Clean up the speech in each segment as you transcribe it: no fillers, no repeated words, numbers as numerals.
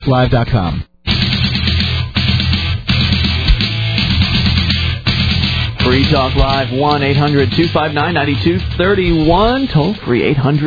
Live.com. Free Talk Live, 1-800-259-9231. Toll free,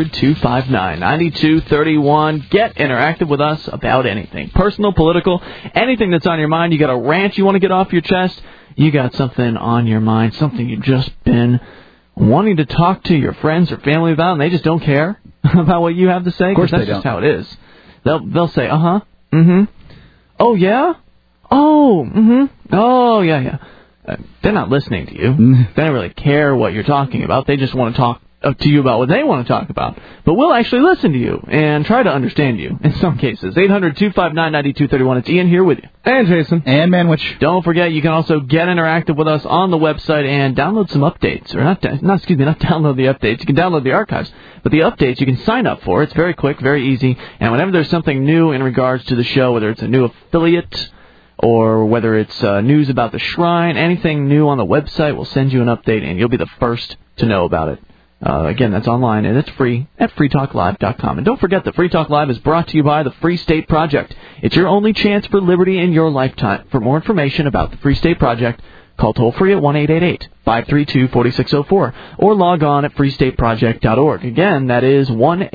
800-259-9231. Get interactive with us about anything. Personal, political, anything that's on your mind. You got a rant you want to get off your chest. You got something on your mind, something you've just been wanting to talk to your friends or family about, and they just don't care about what you have to say. Of course they don't. That's just how it is. They'll say, uh-huh, mm-hmm, oh, yeah, oh, mm-hmm, oh, yeah. They're not listening to you. They don't really care what you're talking about. They just want to talk to you about what they want to talk about. But we'll actually listen to you and try to understand you in some cases. 800-259-9231. It's Ian here with you. And Jason. And Manwich. Don't forget, you can also get interactive with us on the website and download some updates. Or not download the updates. You can download the archives. But the updates you can sign up for. It's very quick, very easy. And whenever there's something new in regards to the show, whether it's a new affiliate or whether it's news about the Shrine, anything new on the website, we'll send you an update, and you'll be the first to know about it. Again, that's online, and it's free at freetalklive.com. And don't forget that Free Talk Live is brought to you by the Free State Project. It's your only chance for liberty in your lifetime. For more information about the Free State Project, call toll-free at 1-888-532-4604 or log on at freestateproject.org. Again, that is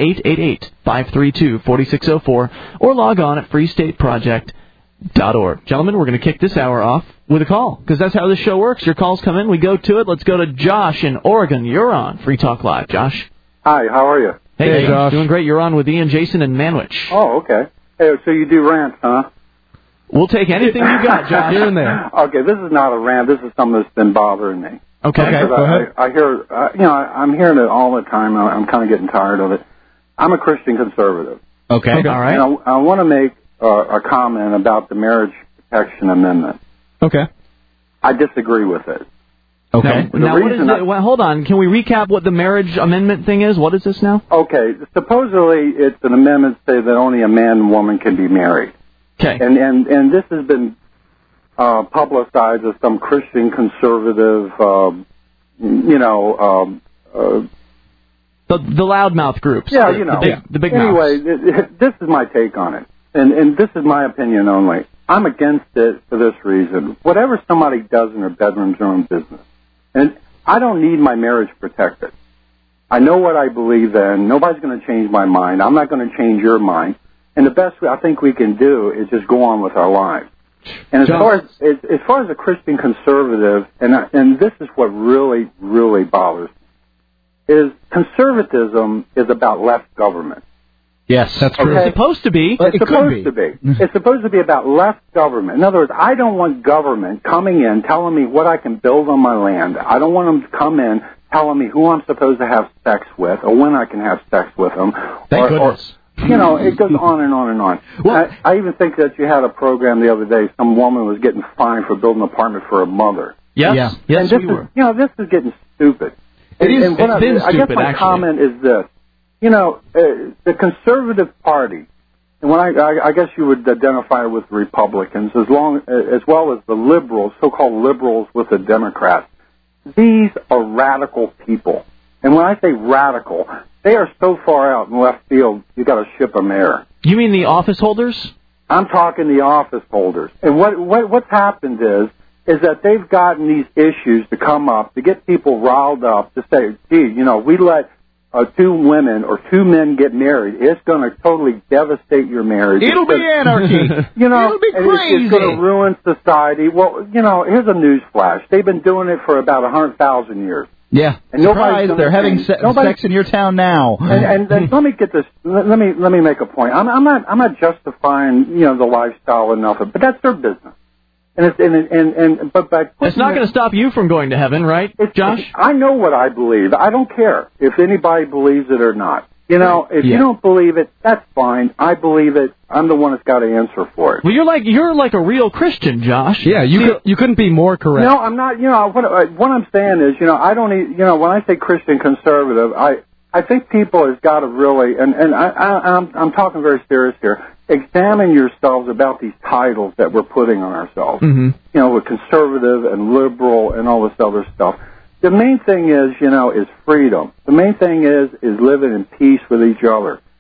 1-888-532-4604 or log on at freestateproject.org. Gentlemen, we're going to kick this hour off with a call, because that's how this show works. Your calls come in, we go to it. Let's go to Josh in Oregon. You're on Free Talk Live. Josh. Hi, how are you? Hey Josh. Doing great. You're on with Ian, Jason, and Manwich. Oh, okay. Hey, so you do rants, huh? We'll take anything you got, Josh. Here and there. Okay, this is not a rant. This is something that's been bothering me. Okay, go ahead. I hear, I'm hearing it all the time. I'm kind of getting tired of it. I'm a Christian conservative. Okay. All right. And I want to make a comment about the Marriage Protection Amendment. Okay. I disagree with it. Okay. Now what is it? Well, hold on. Can we recap what the marriage amendment thing is? What is this now? Okay. Supposedly, it's an amendment that says that only a man and woman can be married. Okay. And this has been publicized as some Christian conservative, the loudmouth groups. Yeah, the big anyway, mouths. This is my take on it, and this is my opinion only. I'm against it for this reason. Whatever somebody does in their bedroom's their own business. And I don't need my marriage protected. I know what I believe in. Nobody's going to change my mind. I'm not going to change your mind. And the best I think we can do is just go on with our lives. And as far as a Christian conservative, and this is what really, really bothers me, is conservatism is about less government. Yes, that's true. Okay? It's supposed to be. It's supposed to be. It's supposed to be about less government. In other words, I don't want government coming in telling me what I can build on my land. I don't want them to come in telling me who I'm supposed to have sex with or when I can have sex with them. Thank goodness. It goes on and on and on. Well, I even think that you had a program the other day. Some woman was getting fined for building an apartment for her mother. Yes, and this is getting stupid. It is. It's been stupid, I guess my actually. comment is this. The conservative party, and when I guess you would identify with the Republicans as well as the liberals, so-called liberals with the Democrats. These are radical people. And when I say radical, they are so far out in left field, you got to ship them there. You mean the office holders? I'm talking the office holders. And what's happened is that they've gotten these issues to come up to get people riled up to say, gee, we let two women or two men get married. It's going to totally devastate your marriage. It'll be anarchy. It'll be crazy. It's going to ruin society. Well, here's a news flash. They've been doing it for about 100,000 years. Yeah. And surprise, they're having sex in your town now. And let me get this. Let me make a point. I'm not justifying the lifestyle enough, but that's their business. But it's not going to stop you from going to heaven, right, Josh? I know what I believe. I don't care if anybody believes it or not. If you don't believe it, that's fine. I believe it. I'm the one that's got to answer for it. Well, you're like a real Christian, Josh. Yeah, you couldn't be more correct. No, I'm not. What I'm saying is, I don't need. When I say Christian conservative, I think people has got to really, and I'm talking very serious here. Examine yourselves about these titles that we're putting on ourselves. Mm-hmm. With conservative and liberal and all this other stuff. The main thing is freedom. The main thing is living in peace with each other.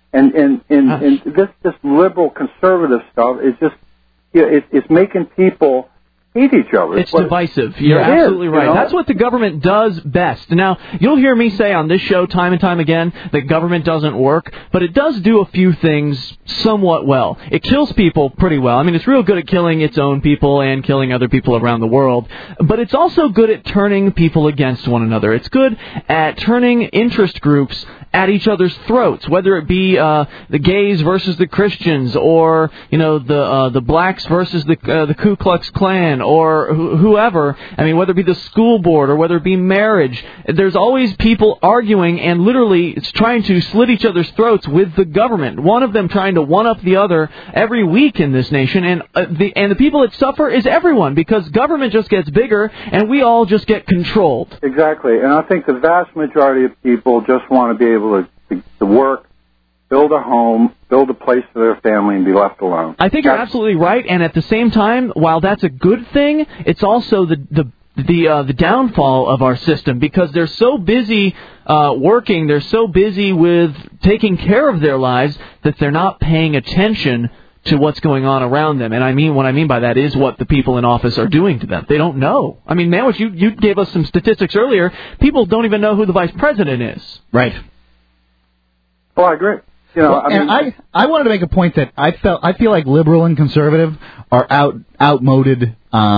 And this liberal conservative stuff is just, it's making people hate each other. It's divisive. You're absolutely right. You know? That's what the government does best. Now, you'll hear me say on this show time and time again that government doesn't work, but it does do a few things somewhat well. It kills people pretty well. I mean, it's real good at killing its own people and killing other people around the world, but it's also good at turning people against one another. It's good at turning interest groups at each other's throats, whether it be the gays versus the Christians, or the blacks versus the Ku Klux Klan, or whoever. I mean, whether it be the school board or whether it be marriage, there's always people arguing and literally trying to slit each other's throats with the government. One of them trying to one up the other every week in this nation, and the people that suffer is everyone, because government just gets bigger and we all just get controlled. Exactly, and I think the vast majority of people just want to be able to work, build a home, build a place for their family, and be left alone. I think you're absolutely right, and at the same time, while that's a good thing, it's also the downfall of our system, because they're so busy working, they're so busy with taking care of their lives that they're not paying attention to what's going on around them. And what I mean by that is what the people in office are doing to them. They don't know. I mean, Manwich, you gave us some statistics earlier. People don't even know who the vice president is. Right. Well, I agree. I wanted to make a point that I feel like liberal and conservative are outmoded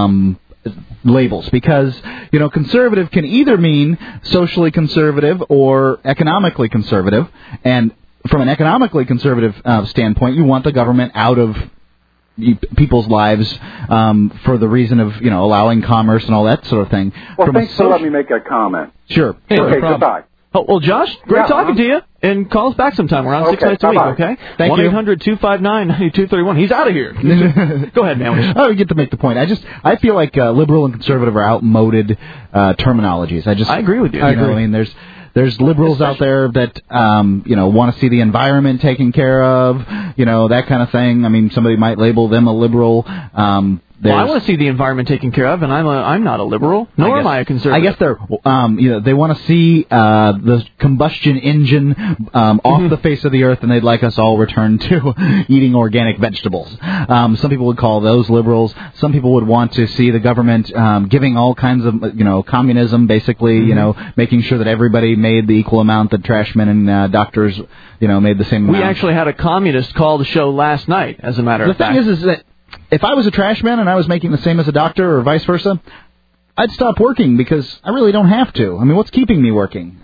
labels, because conservative can either mean socially conservative or economically conservative, and from an economically conservative standpoint, you want the government out of people's lives for the reason of allowing commerce and all that sort of thing. Well, thanks for letting me make a comment. Sure. Hey, okay, no goodbye. Oh, well, Josh, great talking to you, and call us back sometime. We're on 6 nights a week, okay? Thank you. 1-800-259-9231. He's out of here. Go ahead, man. Oh, you get to make the point. I feel like liberal and conservative are outmoded terminologies. I agree with you. I mean, there's liberals out there that want to see the environment taken care of, that kind of thing. I mean, somebody might label them a liberal. Well, I want to see the environment taken care of, and I'm not a liberal, nor am I a conservative. I guess they're they want to see the combustion engine off the face of the earth, and they'd like us all returned to eating organic vegetables. Some people would call those liberals. Some people would want to see the government giving all kinds of communism, basically, making sure that everybody made the equal amount that trashmen and doctors made the same amount. We actually had a communist call the show last night, as a matter of fact. The thing is that if I was a trash man and I was making the same as a doctor or vice versa, I'd stop working because I really don't have to. I mean, what's keeping me working?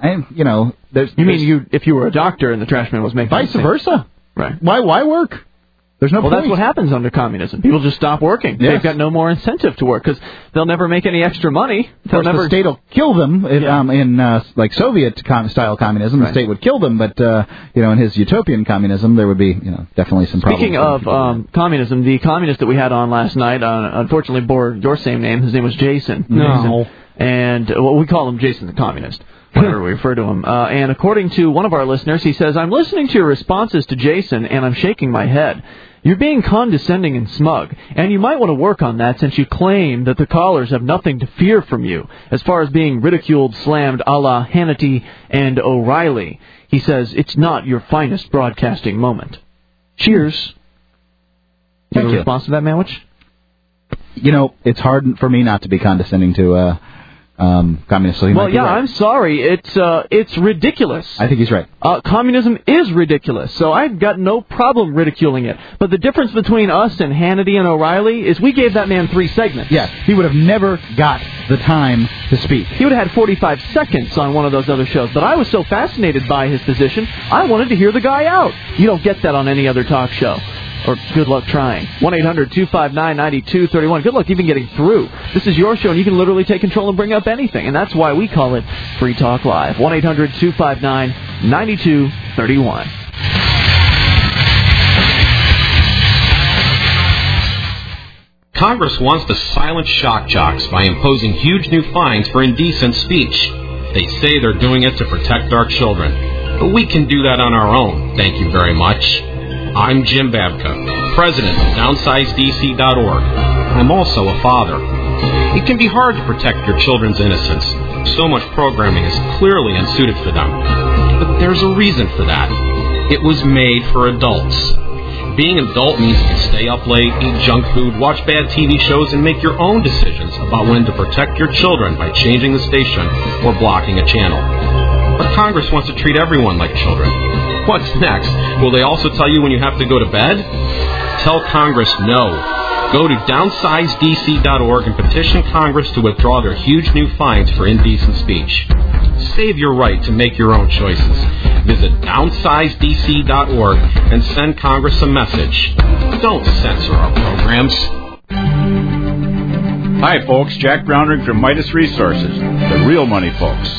If you were a doctor and the trash man was making vice versa? Right. Why work? There's no point. Well, that's what happens under communism. People just stop working. Yes. They've got no more incentive to work because they'll never make any extra money. The state will kill them in like Soviet-style communism. Right. The state would kill them, but in his utopian communism, there would be definitely some problems. Speaking of communism, the communist that we had on last night unfortunately bore your same name. His name was Jason. No. And we call him Jason the Communist, whenever we refer to him. And according to one of our listeners, he says, "I'm listening to your responses to Jason, and I'm shaking my head. You're being condescending and smug, and you might want to work on that since you claim that the callers have nothing to fear from you, as far as being ridiculed, slammed, a la Hannity and O'Reilly." He says, "It's not your finest broadcasting moment." Cheers. Thank you. Response to that, Manwich? It's hard for me not to be condescending to communists. So I'm sorry. It's ridiculous. I think he's right. Communism is ridiculous, so I've got no problem ridiculing it. But the difference between us and Hannity and O'Reilly is we gave that man 3 segments. Yes, he would have never got the time to speak. He would have had 45 seconds on one of those other shows. But I was so fascinated by his position, I wanted to hear the guy out. You don't get that on any other talk show. Or good luck trying. 1-800-259-9231. Good luck even getting through. This is your show, and you can literally take control and bring up anything. And that's why we call it Free Talk Live. 1-800-259-9231. Congress wants to silence shock jocks by imposing huge new fines for indecent speech. They say they're doing it to protect our children. But we can do that on our own, thank you very much. I'm Jim Babka, president of DownsizeDC.org. I'm also a father. It can be hard to protect your children's innocence. So much programming is clearly unsuited for them. But there's a reason for that. It was made for adults. Being an adult means you can stay up late, eat junk food, watch bad TV shows, and make your own decisions about when to protect your children by changing the station or blocking a channel. But Congress wants to treat everyone like children. What's next? Will they also tell you when you have to go to bed? Tell Congress no. Go to downsizedc.org and petition Congress to withdraw their huge new fines for indecent speech. Save your right to make your own choices. Visit downsizedc.org and send Congress a message. Don't censor our programs. Hi, folks. Jack Brownrigg from Midas Resources, the real money folks.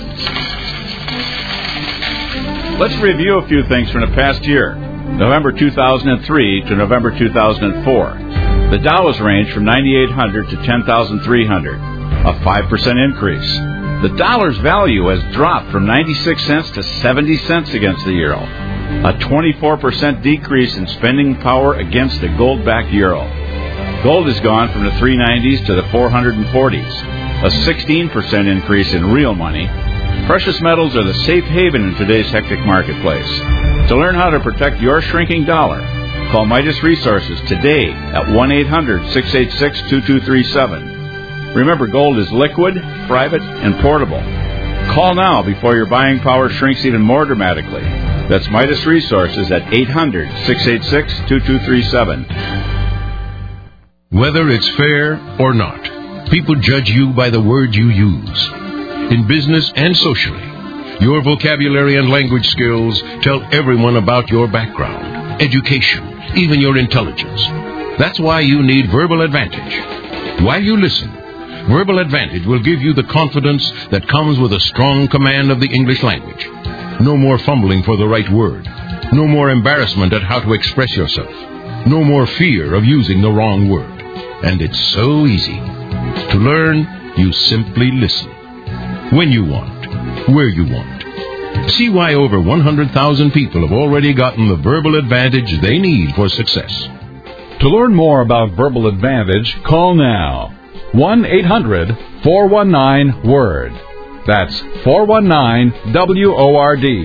Let's review a few things from the past year, November 2003 to November 2004. The Dow has ranged from 9,800 to 10,300, a 5% increase. The dollar's value has dropped from 96 cents to 70 cents against the euro, a 24% decrease in spending power against the gold-backed euro. Gold has gone from the 390s to the 440s, a 16% increase in real money. Precious metals are the safe haven in today's hectic marketplace. To learn how to protect your shrinking dollar, call Midas Resources today at 1-800-686-2237. Remember, gold is liquid, private, and portable. Call now before your buying power shrinks even more dramatically. That's Midas Resources at 800-686-2237. Whether it's fair or not, people judge you by the words you use. In business and socially, your vocabulary and language skills tell everyone about your background, education, even your intelligence. That's why you need Verbal Advantage. While you listen, Verbal Advantage will give you the confidence that comes with a strong command of the English language. No more fumbling for the right word. No more embarrassment at how to express yourself. No more fear of using the wrong word. And it's so easy. To learn, you simply listen. When you want, where you want. See why over 100,000 people have already gotten the Verbal Advantage they need for success. To learn more about Verbal Advantage, call now. 1-800-419-WORD. That's 419-WORD.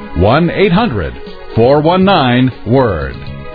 1-800-419-WORD.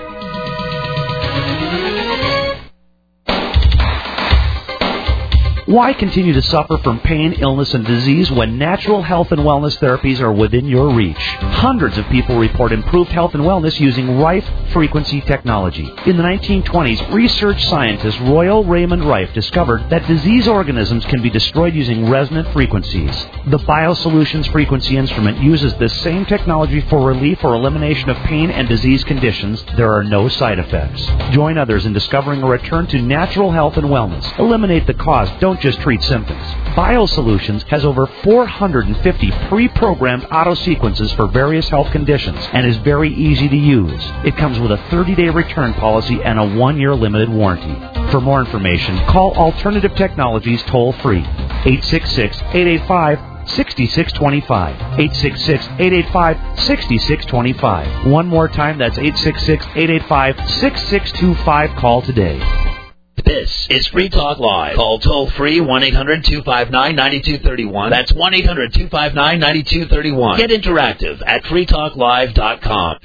Why continue to suffer from pain, illness, and disease when natural health and wellness therapies are within your reach? Hundreds of people report improved health and wellness using Rife frequency technology. In the 1920s, research scientist Royal Raymond Rife discovered that disease organisms can be destroyed using resonant frequencies. The BioSolutions frequency instrument uses this same technology for relief or elimination of pain and disease conditions. There are no side effects. Join others in discovering a return to natural health and wellness. Eliminate the cause. Don't just treat symptoms. BioSolutions has over 450 pre-programmed auto-sequences for various health conditions and is very easy to use. It comes with a 30-day return policy and a 1-year limited warranty. For more information, call Alternative Technologies toll-free, 866-885-6625. 866-885-6625. One more time, that's 866-885-6625. Call today. This is Free Talk Live. Call toll-free 1-800-259-9231. That's 1-800-259-9231. Get interactive at freetalklive.com.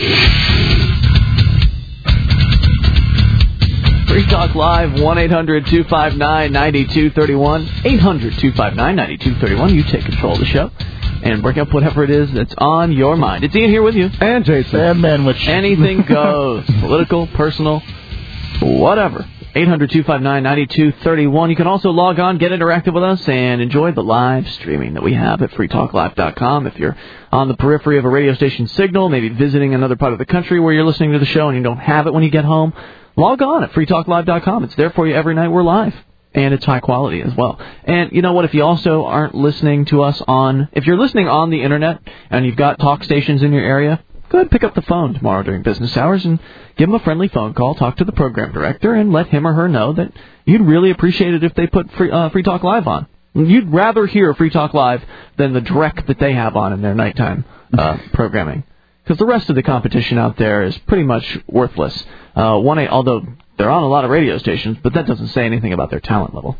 Free Talk Live, 1-800-259-9231. 800-259-9231. You take control of the show and bring up whatever it is that's on your mind. It's Ian here with you. And Jason. And Manwich. Anything goes. Political, personal, whatever. 800-259-9231. You can also log on, get interactive with us, and enjoy the live streaming that we have at freetalklive.com. If you're on the periphery of a radio station signal, maybe visiting another part of the country where you're listening to the show and you don't have it when you get home, log on at freetalklive.com. It's there for you every night. We're live. And it's high quality as well. And you know what? If you also aren't listening to us if you're listening on the Internet and you've got talk stations in your area, go ahead and pick up the phone tomorrow during business hours and give them a friendly phone call, talk to the program director, and let him or her know that you'd really appreciate it if they put Free Talk Live on. You'd rather hear Free Talk Live than the dreck that they have on in their nighttime programming. Because the rest of the competition out there is pretty much worthless. Although they're on a lot of radio stations, but that doesn't say anything about their talent level.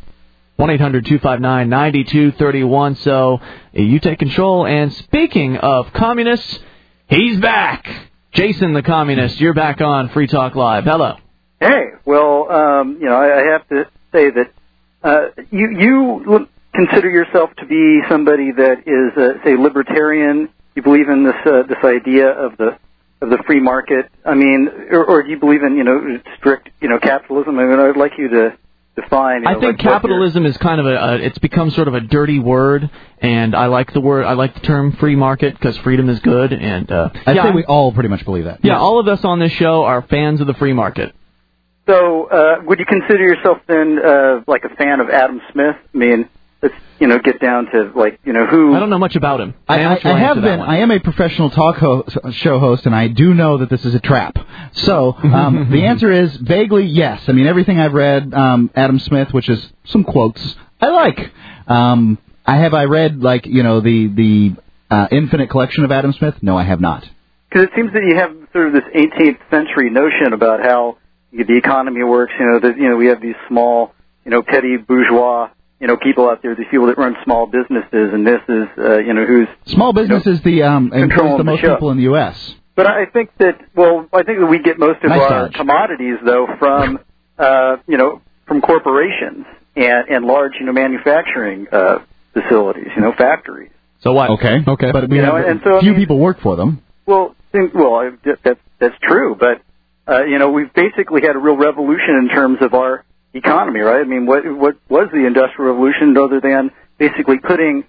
1-800-259-9231. So you take control. And speaking of communists, he's back. Jason, the communist, you're back on Free Talk Live. Hello. Hey, well, I have to say that you consider yourself to be somebody that is, say, libertarian. You believe in this idea of the free market. I mean, or do you believe in strict capitalism? I mean, I'd like you to define. I think capitalism is kind of it's become sort of a dirty word, and I like the term free market because freedom is good. And I'd say we all pretty much believe that. Yeah, all of us on this show are fans of the free market. So, would you consider yourself then like a fan of Adam Smith? I mean, let's get down to who. I don't know much about him. I have been. I am a professional show host, and I do know that this is a trap. So the answer is vaguely yes. I mean, everything I've read, Adam Smith, which is some quotes, I like. Have I read the infinite collection of Adam Smith? No, I have not. Because it seems that you have sort of this 18th century notion about how the economy works. We have these small, petty bourgeois. People out there, these people that run small businesses, and this is, who's... Small business is employs the most people in the U.S. But I think that we get most of our commodities, though, from, from corporations and large, manufacturing facilities, factories. So what? Okay. But few people work for them. Well, that's true, but, we've basically had a real revolution in terms of our economy, right? I mean, what was the Industrial Revolution other than basically putting,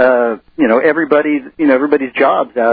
everybody's jobs out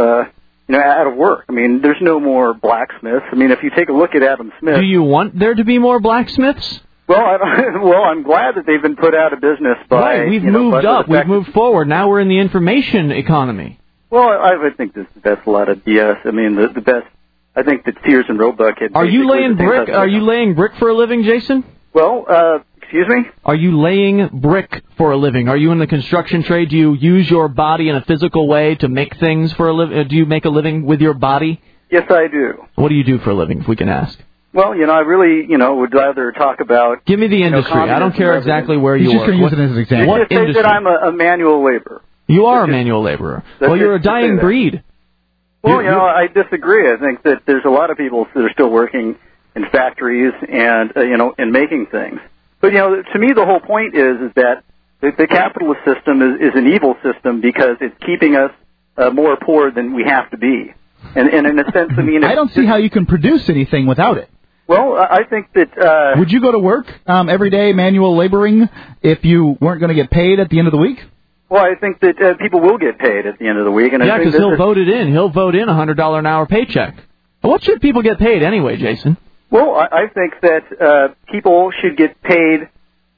of work? I mean, there's no more blacksmiths. I mean, if you take a look at Adam Smith, do you want there to be more blacksmiths? Well, I'm glad that they've been put out of business by. Right, we've moved up, we've moved forward. Now we're in the information economy. Well, I would think that's a lot of BS. I mean, the best. I think that Sears and Roebuck had. Are you laying brick? Are you laying brick for a living, Jason? Well, excuse me? Are you laying brick for a living? Are you in the construction trade? Do you use your body in a physical way to make things for a living? Do you make a living with your body? Yes, I do. What do you do for a living, if we can ask? Well, I really, would rather talk about... Give me the industry. I don't care exactly where you work. Just use it as an example. What industry? Say that I'm a manual laborer. You are a manual laborer. Well, you're a dying breed. Well, I disagree. I think that there's a lot of people that are still working in factories and, and making things. But, to me, the whole point is that the capitalist system is an evil system because it's keeping us more poor than we have to be. And in a sense, I mean... I don't see how you can produce anything without it. Well, I think that... Would you go to work every day manual laboring if you weren't going to get paid at the end of the week? Well, I think that people will get paid at the end of the week. And yeah, because he'll vote it in. He'll vote in a $100 an hour paycheck. What should people get paid anyway, Jason? Well, I think that people should get paid.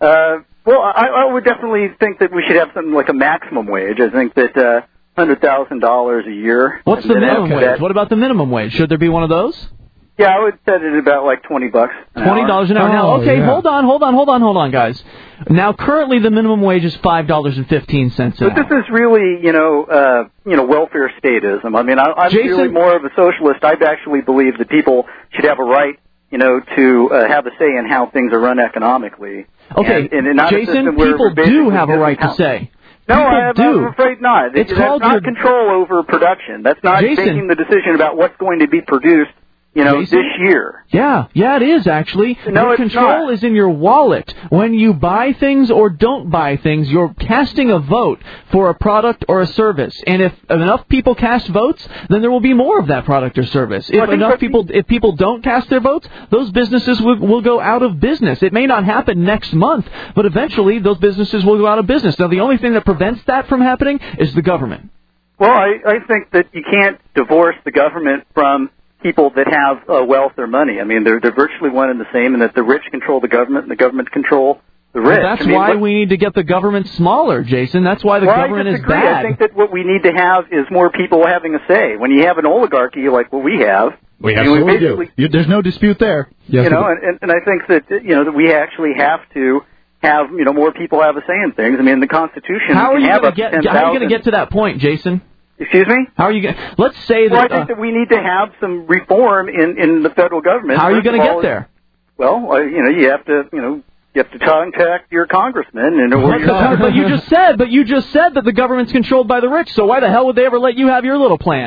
I would definitely think that we should have something like a maximum wage. I think that $100,000 a year. What's the minimum wage? What about the minimum wage? Should there be one of those? Yeah, I would set it at about like $20 an hour. $20 an hour. Now, okay, hold on, guys. Now, currently, the minimum wage is $5.15 an hour. But this is really, welfare statism. I mean, I'm Jason, really more of a socialist. I actually believe that people should have a right, to have a say in how things are run economically. Okay, and not Jason, people do have a right to say. No, I'm afraid not. It's called not control over production. That's not making the decision about what's going to be produced. This year. Yeah, it is, actually. No, your control is in your wallet. When you buy things or don't buy things, you're casting a vote for a product or a service. And if enough people cast votes, then there will be more of that product or service. If people don't cast their votes, those businesses will go out of business. It may not happen next month, but eventually those businesses will go out of business. Now, the only thing that prevents that from happening is the government. Well, I think that you can't divorce the government from people that have wealth or money. I mean, they're virtually one and the same, and that the rich control the government and the government control the rich. Well, that's why we need to get the government smaller, Jason. That's why the government is bad. I think that what we need to have is more people having a say. When you have an oligarchy like what we have, there's no dispute there. Yes, and I think that that we actually have to have more people have a say in things. I mean, the Constitution. How are you going to get to that point, Jason? Excuse me? How are you going? Let's say that. Well, I think that we need to have some reform in the federal government. How are you going to get there? Well, you have to contact your congressman and. But you just said that the government's controlled by the rich. So why the hell would they ever let you have your little plan?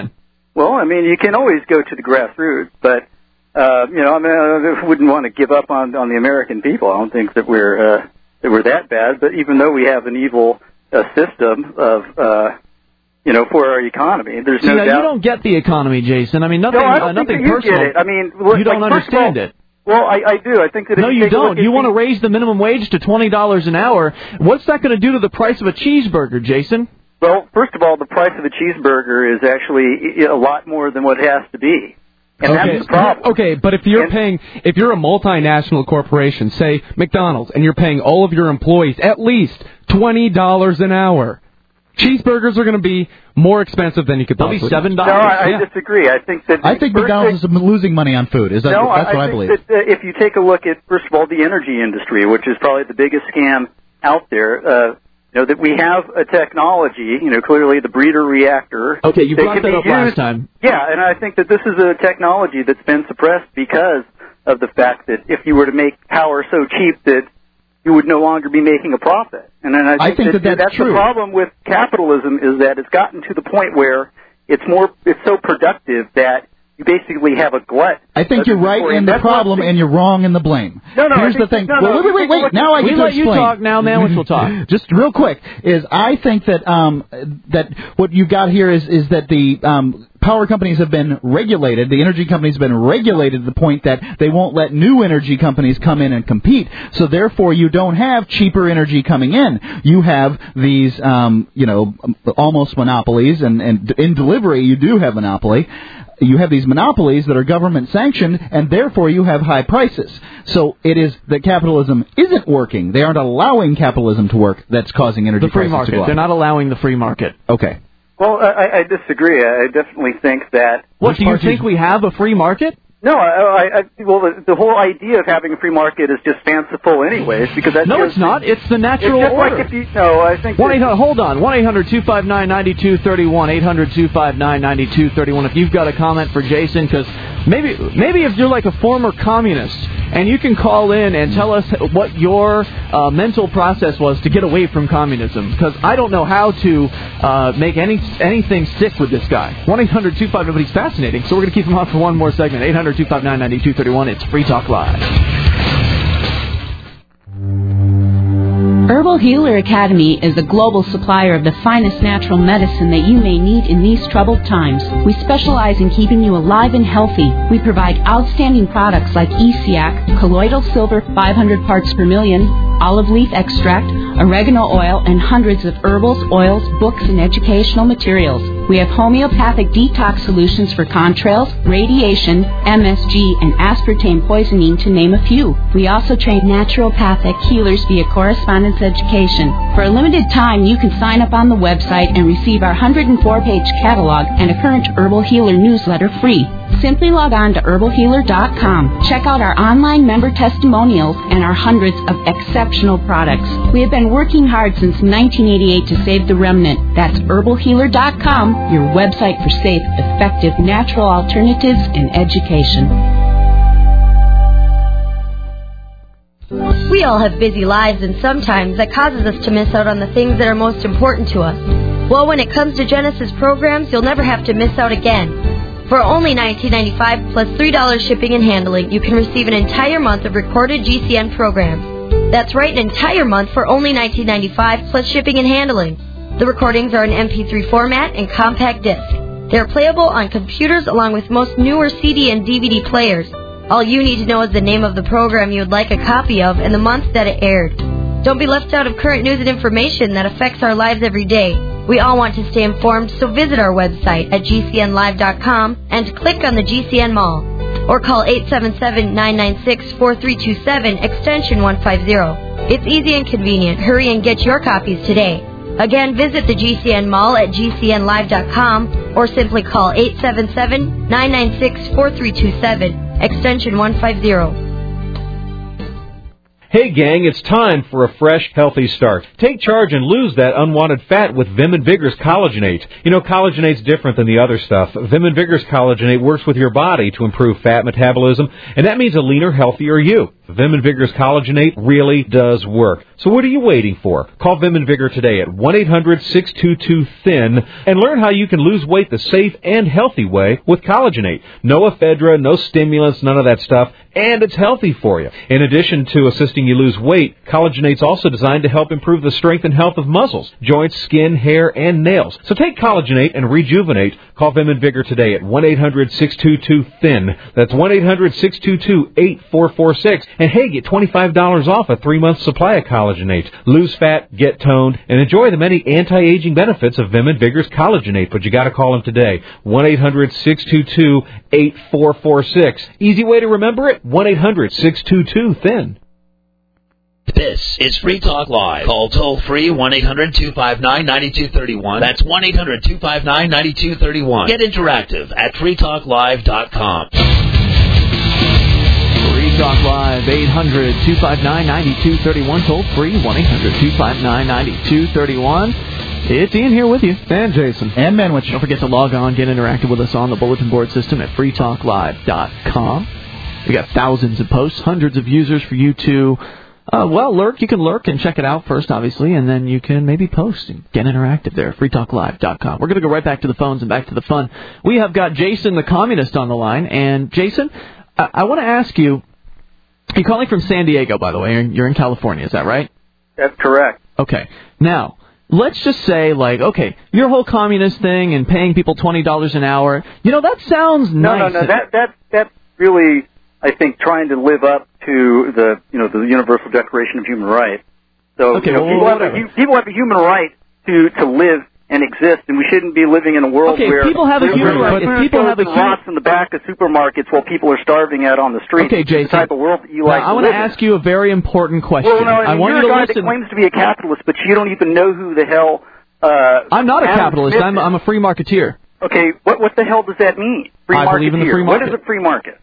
Well, I mean, you can always go to the grassroots, but I wouldn't want to give up on the American people. I don't think that we're that bad. But even though we have an evil system of for our economy, there's no doubt. You don't get the economy, Jason. I mean, nothing. No, I don't nothing think that personal. You get it. I mean, you don't understand it. Well, I do. I think that. No, you don't. You want to raise the minimum wage to $20 an hour. What's that going to do to the price of a cheeseburger, Jason? Well, first of all, the price of a cheeseburger is actually a lot more than what it has to be. And that's the problem. Okay, but if you're a multinational corporation, say McDonald's, and you're paying all of your employees at least $20 an hour, cheeseburgers are going to be more expensive than you could possibly. They'll be $7. No, I disagree. I think McDonald's is losing money on food. That's what I believe. That, if you take a look at, first of all, the energy industry, which is probably the biggest scam out there, that we have a technology, clearly the breeder reactor. Okay, you brought that up last time. Yeah, and I think that this is a technology that's been suppressed because of the fact that if you were to make power so cheap that you would no longer be making a profit. And then I think that's true. The problem with capitalism is that it's gotten to the point where it's so productive that you basically have a glut. I think you're right in the problem and you're wrong in the blame. No, here's the thing. Wait. Now I get to explain. We let you talk now, man, which we'll talk. Just real quick, I think that that what you got here is that the power companies have been regulated, the energy companies have been regulated to the point that they won't let new energy companies come in and compete. So therefore you don't have cheaper energy coming in. You have these, almost monopolies, and in delivery you do have monopoly. You have these monopolies that are government sanctioned, and therefore you have high prices. So it is that capitalism isn't working. They aren't allowing capitalism to work. That's causing energy prices to go up. They're not allowing the free market. Okay. Well, I disagree. I definitely think that... What, do you think we have a free market? No, the whole idea of having a free market is just fanciful anyways, because that's... No, it's not. It's the natural order. Like if you... No, I think... Hold on. 1-800-259-9231, 800-259-9231. If you've got a comment for Jason, because maybe if you're like a former communist, and you can call in and tell us what your mental process was to get away from communism, because I don't know how to make anything stick with this guy. 1-800-259, but he's fascinating, so we're going to keep him on for one more segment. 800-259-9231. It's Free Talk Live. Herbal Healer Academy is a global supplier of the finest natural medicine that you may need in these troubled times. We specialize in keeping you alive and healthy. We provide outstanding products like ESIAC, colloidal silver 500 parts per million, olive leaf extract, oregano oil, and hundreds of herbals, oils, books, and educational materials. We have homeopathic detox solutions for contrails, radiation, MSG, and aspartame poisoning, to name a few. We also train naturopathic healers via correspondence education. For a limited time, you can sign up on the website and receive our 104-page catalog and a current Herbal Healer newsletter free. Simply log on to herbalhealer.com. Check out our online member testimonials and our hundreds of exceptional products. We have been working hard since 1988 to save the remnant. That's herbalhealer.com, your website for safe, effective, natural alternatives in education. We all have busy lives, and sometimes that causes us to miss out on the things that are most important to us. Well, when it comes to Genesis programs, you'll never have to miss out again. For only $19.95 plus $3 shipping and handling, you can receive an entire month of recorded GCN programs. That's right, an entire month for only $19.95 plus shipping and handling. The recordings are in MP3 format and compact disc. They're playable on computers along with most newer CD and DVD players. All you need to know is the name of the program you would like a copy of and the month that it aired. Don't be left out of current news and information that affects our lives every day. We all want to stay informed, so visit our website at gcnlive.com and click on the GCN Mall. Or call 877-996-4327, extension 150. It's easy and convenient. Hurry and get your copies today. Again, visit the GCN Mall at gcnlive.com or simply call 877-996-4327, extension 150. Hey gang, it's time for a fresh, healthy start. Take charge and lose that unwanted fat with Vim and Vigor's Collagenate. You know, Collagenate's different than the other stuff. Vim and Vigor's Collagenate works with your body to improve fat metabolism, and that means a leaner, healthier you. Vim and Vigor's Collagenate really does work. So what are you waiting for? Call Vim and Vigor today at 1-800-622-THIN and learn how you can lose weight the safe and healthy way with Collagenate. No ephedra, no stimulants, none of that stuff, and it's healthy for you. In addition to assisting you lose weight, Collagenate's also designed to help improve the strength and health of muscles, joints, skin, hair, and nails. So take Collagenate and rejuvenate. Call Vim and Vigor today at 1-800-622-THIN. That's 1-800-622-8446. And hey, get $25 off a 3-month supply of Collagenate. Lose fat, get toned, and enjoy the many anti-aging benefits of Vim and Vigor's Collagenate. But you got to call them today. 1-800-622-8446. Easy way to remember it, 1-800-622-THIN. This is Free Talk Live. Call toll-free 1-800-259-9231. That's 1-800-259-9231. Get interactive at freetalklive.com. Free Talk Live, 800-259-9231. Toll-free, 1-800-259-9231. It's Ian here with you. And Jason. And Manwich. Don't forget to log on, get interactive with us on the bulletin board system at freetalklive.com. We got thousands of posts, hundreds of users for you to... lurk. You can lurk and check it out first, obviously, and then you can maybe post and get interactive there at freetalklive.com. We're going to go right back to the phones and back to the fun. We have got Jason the Communist on the line. And, Jason, I want to ask you, you're calling from San Diego, by the way. You're in California, is that right? That's correct. Okay. Now, let's just say, okay, your whole communist thing and paying people $20 an hour, that sounds nice. No, that's really, I think, trying to live up to the Universal Declaration of Human Rights. So people have a human right to live and exist, and we shouldn't be living in a world where people have a human right. If people have a rots in the back of supermarkets while people are starving out on the streets. Okay, Jason. The type of world that you like. I want to ask you a very important question. Well, no, I want you're you to a guy listen. that claims to be a capitalist, but you don't even know who the hell. I'm not a capitalist. I'm a free marketeer. Okay, what the hell does that mean? I believe in the free market. What is a free market?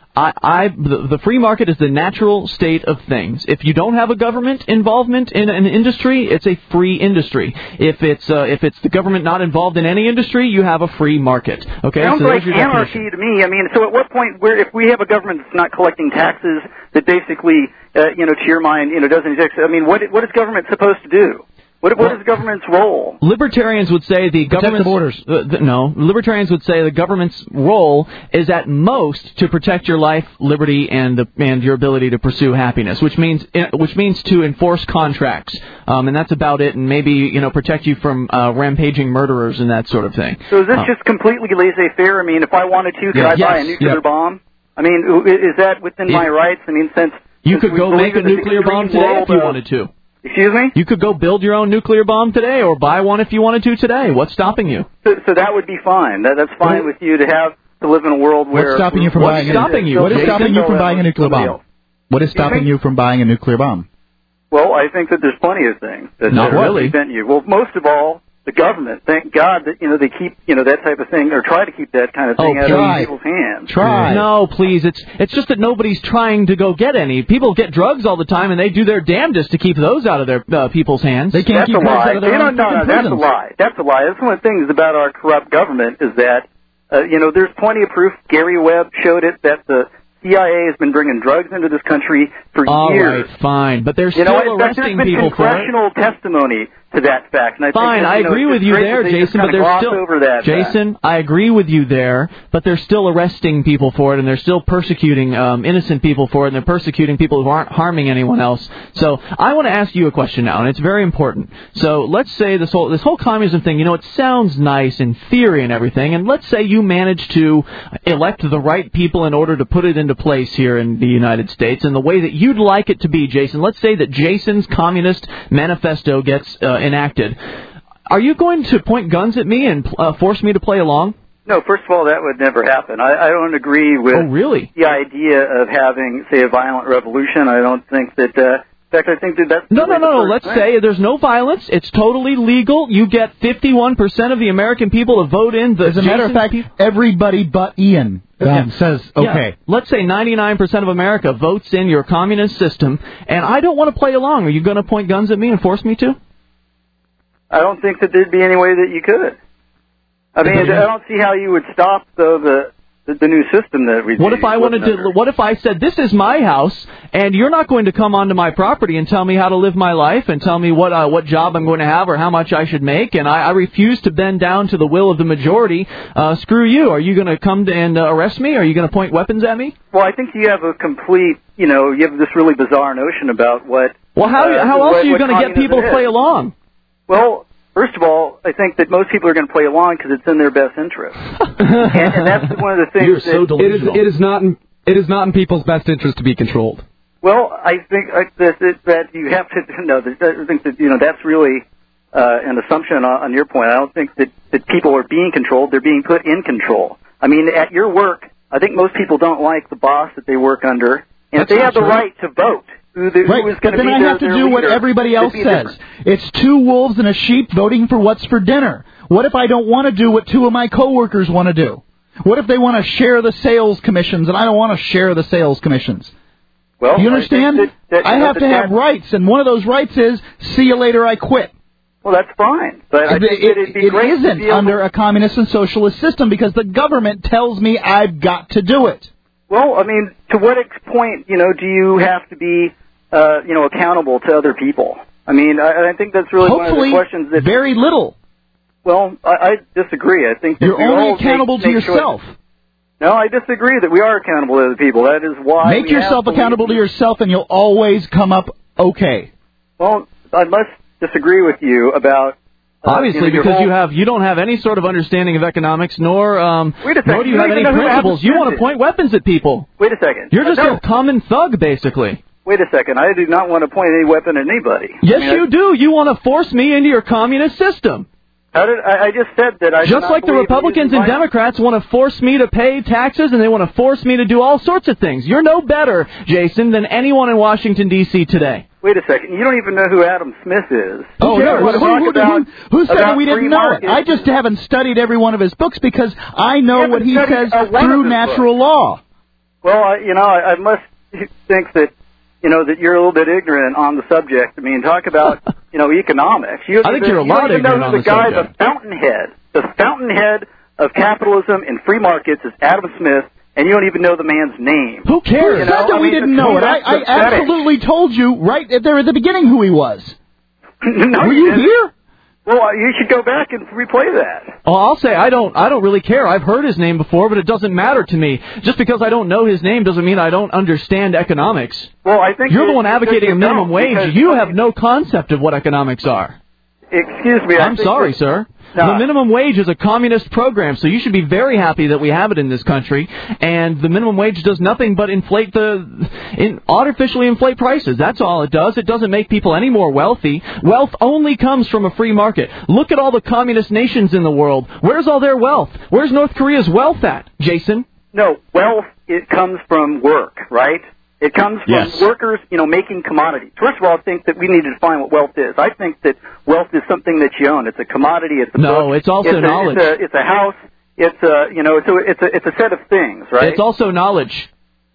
The free market is the natural state of things. If you don't have a government involvement in an industry, it's a free industry. If it's the government not involved in any industry, you have a free market. Okay, sounds like anarchy to me. I mean, so at what point, if we have a government that's not collecting taxes, that basically, to your mind, doesn't exist? I mean, what is government supposed to do? What is the government's role? Libertarians would say the government's borders. No, libertarians would say the government's role is at most to protect your life, liberty, and your ability to pursue happiness, which means to enforce contracts, and that's about it, and maybe protect you from rampaging murderers and that sort of thing. So is this just completely laissez-faire? I mean, if I wanted to, could I buy a nuclear bomb? I mean, is that within my rights? I mean, since you could go make a nuclear bomb today if you wanted to. Excuse me? You could go build your own nuclear bomb today or buy one if you wanted to today. What's stopping you? So that would be fine. That's fine with you to live in a world where... What's stopping you from buying a nuclear bomb? What is stopping you from buying a nuclear bomb? Well, I think that there's plenty of things that prevent you. Well, most of all, the government. Thank God that they keep that type of thing, or try to keep that kind of thing out of people's hands. No, please. It's just that nobody's trying to go get any. People get drugs all the time, and they do their damnedest to keep those out of their people's hands. They can't keep drugs out of their own No, that's a lie. That's a lie. That's one of the things about our corrupt government is that there's plenty of proof. Gary Webb showed it that the CIA has been bringing drugs into this country for years. All right, fine, but they're still arresting people for it. There's been congressional testimony to that fact. And I agree with you there, Jason, but they're still I agree with you there, but they're still arresting people for it, and they're still persecuting innocent people for it, and they're persecuting people who aren't harming anyone else. So I want to ask you a question now, and it's very important. So let's say this whole communism thing, it sounds nice in theory and everything, and let's say you manage to elect the right people in order to put it into place here in the United States in the way that you'd like it to be, Jason. Let's say that Jason's Communist Manifesto gets enacted. Are you going to point guns at me and force me to play along? No, first of all, that would never happen. I don't agree with the idea of having, say, a violent revolution. I don't think that... in fact, I think that's... No. Let's say there's no violence. It's totally legal. You get 51% of the American people to vote in. As a matter of fact, everybody but Ian says okay. Yeah. Let's say 99% of America votes in your communist system, and I don't want to play along. Are you going to point guns at me and force me to? I don't think that there'd be any way that you could. I mean, I don't see how you would stop, though, the the new system that we. What if I wanted to? What if I said, "This is my house, and you're not going to come onto my property and tell me how to live my life and tell me what job I'm going to have or how much I should make, and I refuse to bend down to the will of the majority. Screw you. Are you going to come and arrest me? Are you going to point weapons at me?" Well, I think you have a complete, you have this really bizarre notion about what. Well, how else are you going to get people to play along? Well, first of all, I think that most people are going to play along because it's in their best interest, and that's one of the things. You're so delusional. It is not in people's best interest to be controlled. Well, I think that you have to know. I think that that's really an assumption on your point. I don't think that people are being controlled; they're being put in control. I mean, at your work, I think most people don't like the boss that they work under, and if they have the right to vote. Right, but then I have to do what everybody else says. It's two wolves and a sheep voting for what's for dinner. What if I don't want to do what two of my coworkers want to do? What if they want to share the sales commissions and I don't want to share the sales commissions? Well, do you understand? I have to have rights, and one of those rights is, see you later, I quit. Well, that's fine, but I think it'd be great it isn't under a communist and socialist system because the government tells me I've got to do it. Well, I mean, to what point, do you have to be accountable to other people? I mean, I think that's really one of the questions that... very little. Well, I disagree. I think that you're only accountable to yourself. No, I disagree that we are accountable to other people. That is why make yourself accountable to yourself, and you'll always come up okay. Well, I must disagree with you about... Obviously, because you don't have any sort of understanding of economics, nor do you have any principles. You want to point weapons at people. Wait a second. You're just a common thug, basically. Wait a second. I do not want to point any weapon at anybody. Yes, you do. You want to force me into your communist system. How did I just said that I just like the Republicans and Democrats want to force me to pay taxes and they want to force me to do all sorts of things. You're no better, Jason, than anyone in Washington, D.C. today. Wait a second. You don't even know who Adam Smith is. Oh, no. Who said that we didn't know it? I just haven't studied every one of his books because I know what he says through natural law. Well, I must think that that you're a little bit ignorant on the subject. I mean, talk about, economics. I think you're a lot ignorant on the subject. The fountainhead of capitalism and free markets is Adam Smith, and you don't even know the man's name. Who cares? It's not that we didn't know it. I absolutely told you right there at the beginning who he was. No, were you here? Well, you should go back and replay that. Oh, I'll say I don't really care. I've heard his name before, but it doesn't matter to me. Just because I don't know his name doesn't mean I don't understand economics. Well, I think you're the one advocating a minimum wage. You have no concept of what economics are. Excuse me. I'm sorry, sir. The minimum wage is a communist program, so you should be very happy that we have it in this country. And the minimum wage does nothing but artificially inflate prices. That's all it does. It doesn't make people any more wealthy. Wealth only comes from a free market. Look at all the communist nations in the world. Where's all their wealth? Where's North Korea's wealth at, Jason? No, wealth, it comes from work, right? It comes from workers, making commodities. First of all, I think that we need to define what wealth is. I think that wealth is something that you own. It's a commodity. It's a book. It's also knowledge. It's a house. It's a set of things, right? It's also knowledge.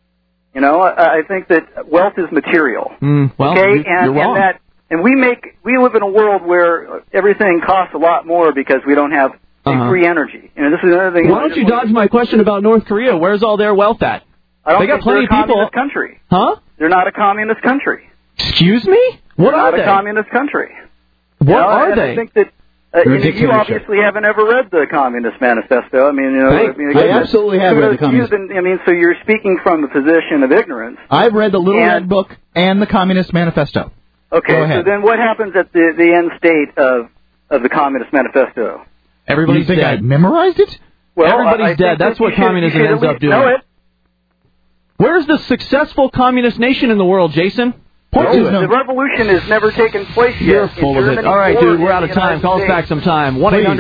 I think that wealth is material. Okay, you're wrong. And we live in a world where everything costs a lot more because we don't have free energy. This is another thing. Why don't you dodge my question about North Korea? Where's all their wealth at? They got plenty of people. Country. Huh? They're not a communist country. Excuse me? What are they? They're not a communist country. What are they? I think that you obviously haven't ever read the Communist Manifesto. I absolutely have read the Communist. So you're speaking from a position of ignorance. I've read the Little Red Book and the Communist Manifesto. Okay, so then what happens at the end state of the Communist Manifesto? Everybody's dead. I memorized it? Well, everybody's dead. That's what communism ends up doing. Where's the successful communist nation in the world, Jason? Point to it. The revolution has never taken place yet. You're full of it. All right, dude, we're out of time. Call us back sometime.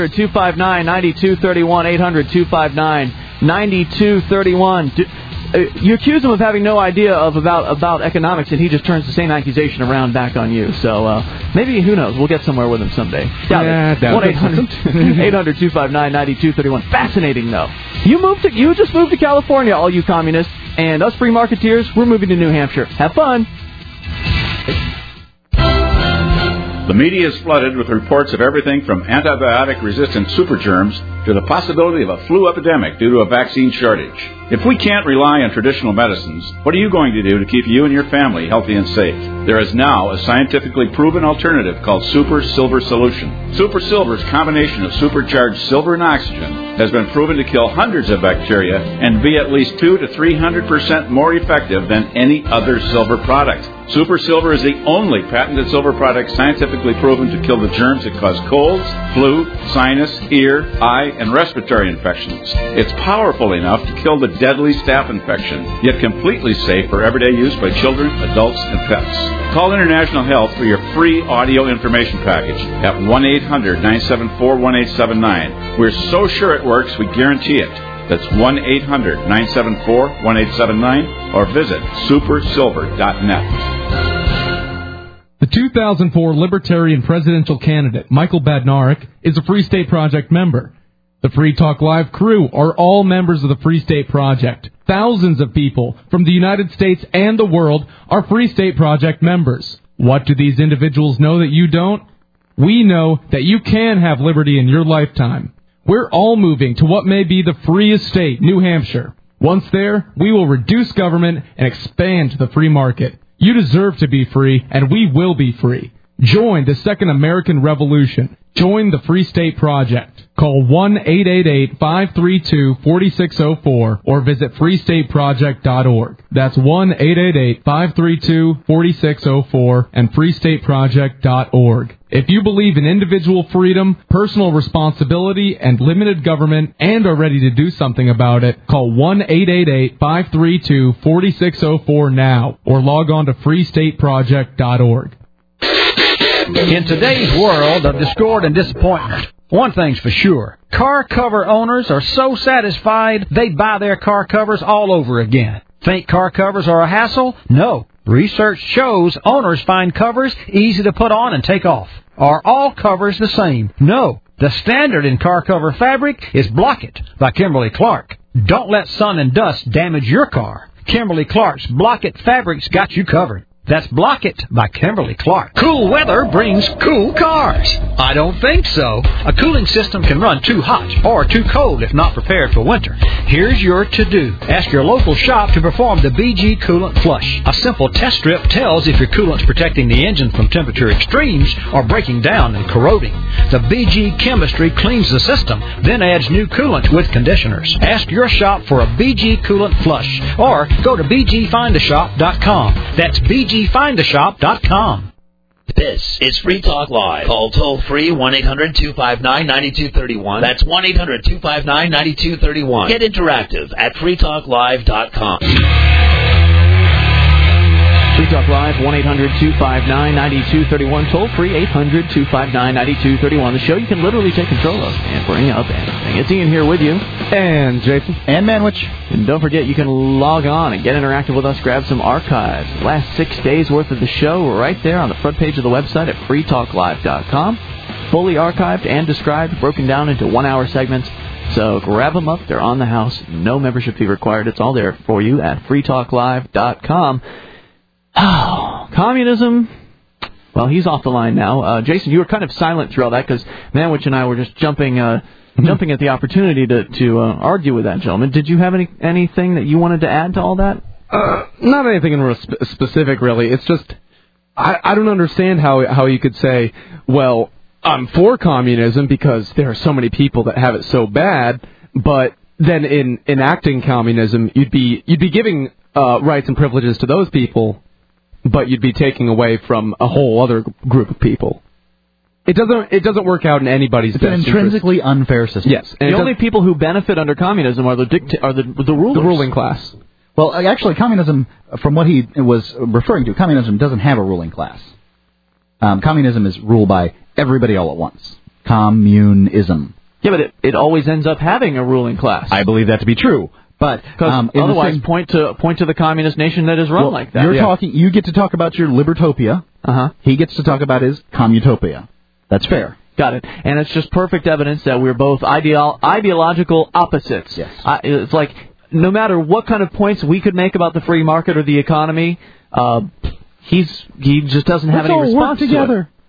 1-800-259-9231, 800-259-9231. You accuse him of having no idea about economics, and he just turns the same accusation around back on you. So maybe, who knows, we'll get somewhere with him someday. Doubt it. 1-800-259-9231. Fascinating, though. You just moved to California, all you communists, and us free marketeers, we're moving to New Hampshire. Have fun. The media is flooded with reports of everything from antibiotic-resistant supergerms to the possibility of a flu epidemic due to a vaccine shortage. If we can't rely on traditional medicines, what are you going to do to keep you and your family healthy and safe? There is now a scientifically proven alternative called Super Silver Solution. Super Silver's combination of supercharged silver and oxygen has been proven to kill hundreds of bacteria and be at least 200 to 300% more effective than any other silver product. Super Silver is the only patented silver product scientifically proven to kill the germs that cause colds, flu, sinus, ear, eye, and respiratory infections. It's powerful enough to kill the deadly staph infection, yet completely safe for everyday use by children, adults, and pets. Call International Health for your free audio information package at 1-800-974-1879. We're so sure it works, we guarantee it. That's 1-800-974-1879 or visit supersilver.net. The 2004 Libertarian presidential candidate, Michael Badnarik, is a Free State Project member. The Free Talk Live crew are all members of the Free State Project. Thousands of people from the United States and the world are Free State Project members. What do these individuals know that you don't? We know that you can have liberty in your lifetime. We're all moving to what may be the freest state, New Hampshire. Once there, we will reduce government and expand the free market. You deserve to be free, and we will be free. Join the Second American Revolution. Join the Free State Project. Call 1-888-532-4604 or visit freestateproject.org. That's 1-888-532-4604 and freestateproject.org. If you believe in individual freedom, personal responsibility, and limited government and are ready to do something about it, call 1-888-532-4604 now or log on to freestateproject.org. In today's world of discord and disappointment, one thing's for sure. Car cover owners are so satisfied they buy their car covers all over again. Think car covers are a hassle? No. Research shows owners find covers easy to put on and take off. Are all covers the same? No. The standard in car cover fabric is Block-It by Kimberly-Clark. Don't let sun and dust damage your car. Kimberly-Clark's Block-It fabric's got you covered. That's Block-It by Kimberly-Clark. Cool weather brings cool cars. I don't think so. A cooling system can run too hot or too cold if not prepared for winter. Here's your to-do. Ask your local shop to perform the BG Coolant Flush. A simple test strip tells if your coolant's protecting the engine from temperature extremes or breaking down and corroding. The BG chemistry cleans the system, then adds new coolant with conditioners. Ask your shop for a BG Coolant Flush or go to bgfindashop.com. That's bgfindashop.com. This is Free Talk Live. Call toll-free 1-800-259-9231. That's 1-800-259-9231. Get interactive at freetalklive.com. Free Talk Live, 1-800-259-9231. Toll-free, 800-259-9231. The show you can literally take control of and bring up anything. It's Ian here with you. And Jason. And Manwich. And don't forget, you can log on and get interactive with us. Grab some archives. The last 6 days' worth of the show right there on the front page of the website at freetalklive.com. Fully archived and described, broken down into 1-hour segments. So grab them up. They're on the house. No membership fee required. It's all there for you at freetalklive.com. Oh, communism. Well, he's off the line now. Jason, you were kind of silent through all that because Manwich and I were just jumping at the opportunity to argue with that gentleman. Did you have anything that you wanted to add to all that? Not anything in real specific, really. It's just I don't understand how you could say, well, I'm for communism because there are so many people that have it so bad, but then in enacting communism, you'd be giving rights and privileges to those people, but you'd be taking away from a whole other group of people. It doesn't work out in anybody's best interest. It's an intrinsically unfair system. Yes. And the only people who benefit under communism are the rulers. The ruling class. Well, actually, communism, from what he was referring to, communism doesn't have a ruling class. Communism is ruled by everybody all at once. Communism. Yeah, but it always ends up having a ruling class. I believe that to be true. But otherwise, point to the communist nation that is run like that. You get to talk about your libertopia. He gets to talk about his commutopia. That's fair. Got it. And it's just perfect evidence that we're both ideological opposites. Yes. It's like no matter what kind of points we could make about the free market or the economy, he just doesn't have any response to it.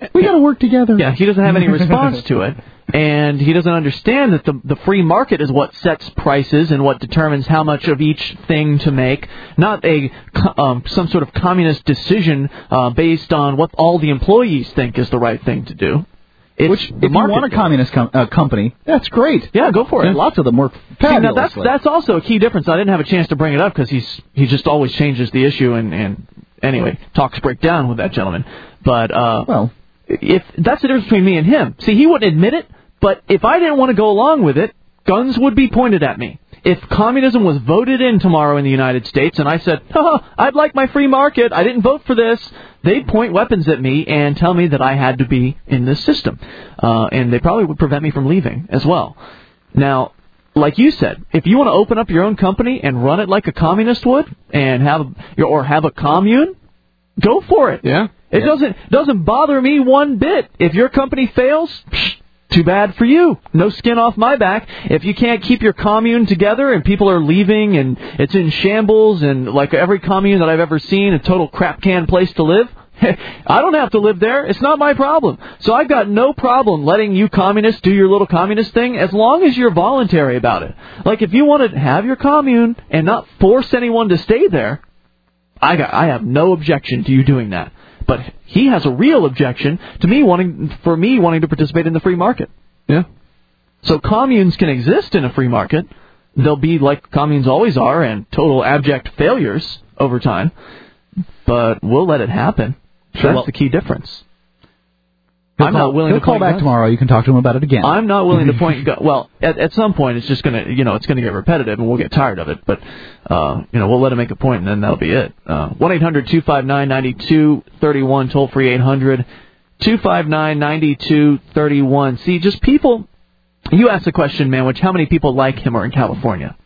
We got to work together. Yeah, he doesn't have any response to it. And he doesn't understand that the free market is what sets prices and what determines how much of each thing to make, not some sort of communist decision based on what all the employees think is the right thing to do. Which, if you want a communist company, that's great. Yeah, go for it. And lots of them work fabulously. Now that's also a key difference. I didn't have a chance to bring it up because he just always changes the issue and anyway, talks break down with that gentleman. But if that's the difference between me and him. See, he wouldn't admit it, but if I didn't want to go along with it, guns would be pointed at me. If communism was voted in tomorrow in the United States and I said, I'd like my free market, I didn't vote for this, they'd point weapons at me and tell me that I had to be in this system. And they probably would prevent me from leaving as well. Now, like you said, if you want to open up your own company and run it like a communist would and have a commune, go for it. Yeah. It doesn't bother me one bit. If your company fails, too bad for you. No skin off my back. If you can't keep your commune together and people are leaving and it's in shambles and like every commune that I've ever seen, a total crap can place to live, I don't have to live there. It's not my problem. So I've got no problem letting you communists do your little communist thing as long as you're voluntary about it. Like if you want to have your commune and not force anyone to stay there, I have no objection to you doing that. But he has a real objection to me wanting to participate in the free market. Yeah. So communes can exist in a free market. They'll be like communes always are and total abject failures over time. But we'll let it happen. That's the key difference. I'm not willing to call back tomorrow. You can talk to him about it again. I'm not willing to point. Well, at some point, it's just gonna, it's gonna get repetitive, and we'll get tired of it. But we'll let him make a point, and then that'll be it. 1-800-259-9231, toll free 800-259-9231. See, just people. You asked the question, man. How many people like him are in California?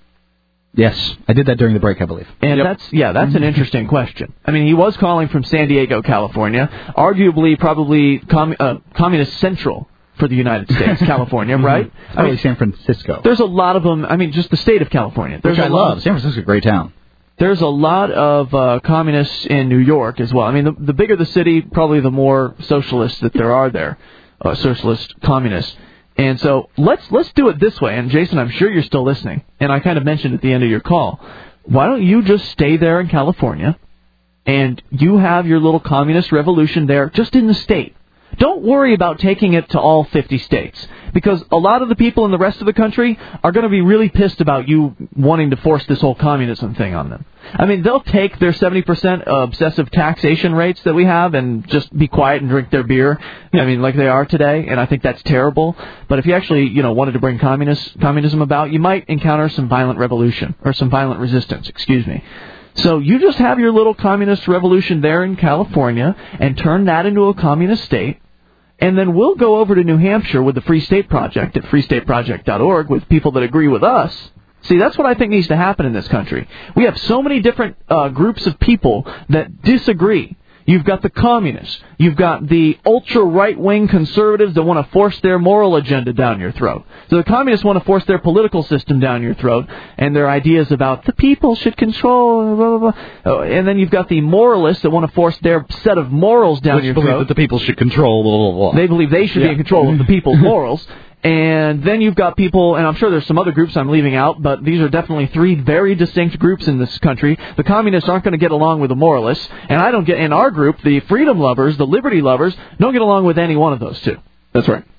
Yes, I did that during the break, I believe. And that's an interesting question. I mean, he was calling from San Diego, California, arguably probably communist central for the United States, California, right? Probably San Francisco. There's a lot of them. I mean, just the state of California. Which I love. San Francisco's a great town. There's a lot of communists in New York as well. I mean, the bigger the city, probably the more socialists that there are there, socialist communists. And so let's do it this way. And Jason, I'm sure you're still listening. And I kind of mentioned at the end of your call, why don't you just stay there in California and you have your little communist revolution there just in the state. Don't worry about taking it to all 50 states, because a lot of the people in the rest of the country are going to be really pissed about you wanting to force this whole communism thing on them. I mean, they'll take their 70% obsessive taxation rates that we have and just be quiet and drink their beer. I mean, like they are today, and I think that's terrible. But if you actually, wanted to bring communism about, you might encounter some violent revolution, or some violent resistance, excuse me. So you just have your little communist revolution there in California and turn that into a communist state. And then we'll go over to New Hampshire with the Free State Project at freestateproject.org with people that agree with us. See, that's what I think needs to happen in this country. We have so many different groups of people that disagree. You've got the communists. You've got the ultra-right-wing conservatives that want to force their moral agenda down your throat. So the communists want to force their political system down your throat and their ideas about the people should control, blah, blah, blah. And then you've got the moralists that want to force their set of morals down your throat. Which believe that the people should control, blah, blah, blah. They believe they should be in control of the people's morals. And then you've got people, and I'm sure there's some other groups I'm leaving out, but these are definitely three very distinct groups in this country. The communists aren't going to get along with the moralists, and I don't get, in our group, the freedom lovers, the liberty lovers, don't get along with any one of those two. That's right.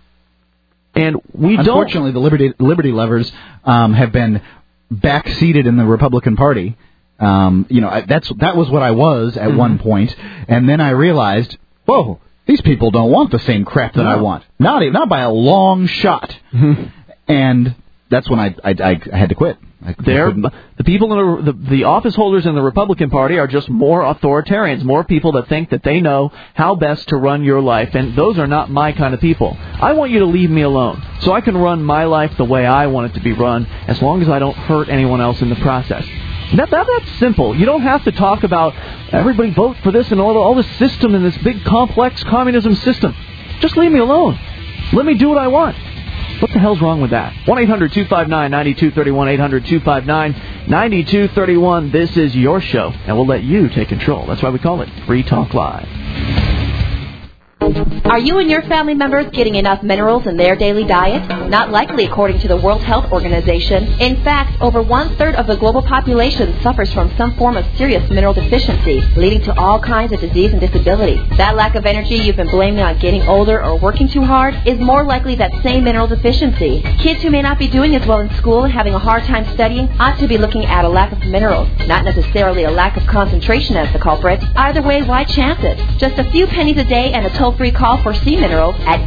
And we Unfortunately, the liberty lovers have been backseated in the Republican Party. That was what I was at one point, and then I realized, whoa, these people don't want the same crap that I want. Not by a long shot. And that's when I had to quit. The people in the office holders in the Republican Party are just more authoritarians, more people that think that they know how best to run your life, and those are not my kind of people. I want you to leave me alone so I can run my life the way I want it to be run, as long as I don't hurt anyone else in the process. That's simple. You don't have to talk about everybody vote for this and all this system and this big complex communism system. Just leave me alone. Let me do what I want. What the hell's wrong with that? 1-800-259-9231, 800-259-9231. This is your show, and we'll let you take control. That's why we call it Free Talk Live. Are you and your family members getting enough minerals in their daily diet? Not likely, according to the World Health Organization. In fact, over 1/3 of the global population suffers from some form of serious mineral deficiency, leading to all kinds of disease and disability. That lack of energy you've been blaming on getting older or working too hard is more likely that same mineral deficiency. Kids who may not be doing as well in school and having a hard time studying ought to be looking at a lack of minerals, not necessarily a lack of concentration as the culprit. Either way, why chance it? Just a few pennies a day and a toll-free call for Sea Minerals at